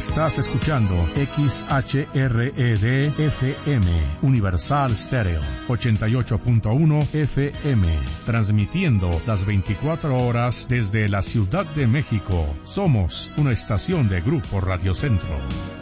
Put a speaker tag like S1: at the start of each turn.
S1: Estás escuchando XHRED-FM, Universal Stereo, 88.1 FM, transmitiendo las 24 horas desde la Ciudad de México. Somos una estación de Grupo Radio Centro.